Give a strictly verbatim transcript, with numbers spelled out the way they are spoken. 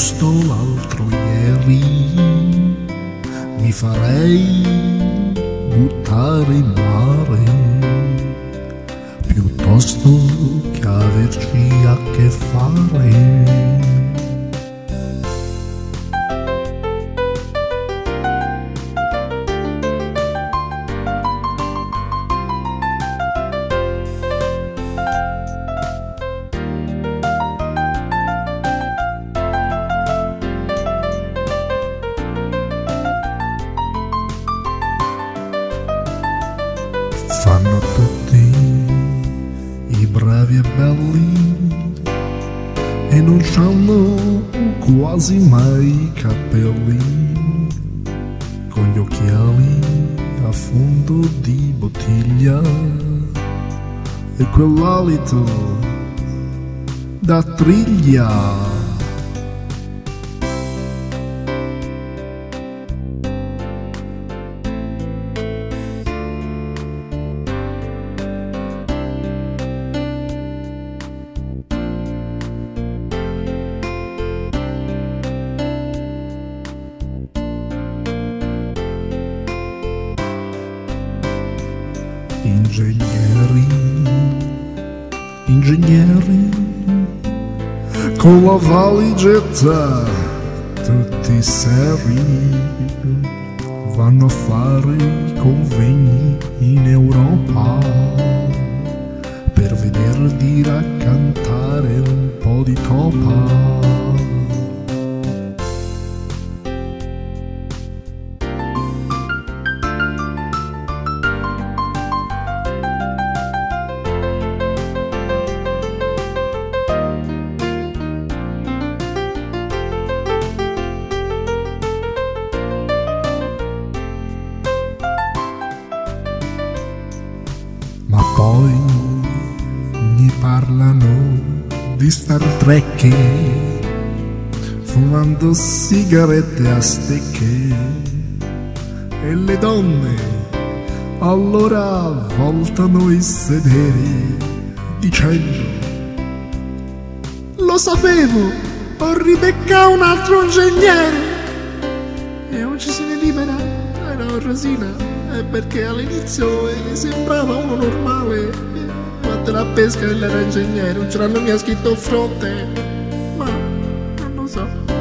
giusto l'altro ieri mi farei buttare in mare piuttosto che averci a che fare. Fanno tutti i bravi e belli e non c'hanno quasi mai i capelli, con gli occhiali a fondo di bottiglia e quell'alito da triglia. Ingegneri, ingegneri, con la valigetta tutti seri, vanno a fare i convegni in Europa per veder di raccantare un po' di topa. Ma poi mi parlano di Star Trek, fumando sigarette a stecche, e le donne allora voltano i sederi dicendo: lo sapevo, ho ribeccato un altro ingegnere. E oggi se ne libera. Eh no, Rosina, è perché all'inizio mi sembrava uno normale, fatto la pesca e l'era ingegnere, non ce l'hanno mica scritto fronte, ma non lo so.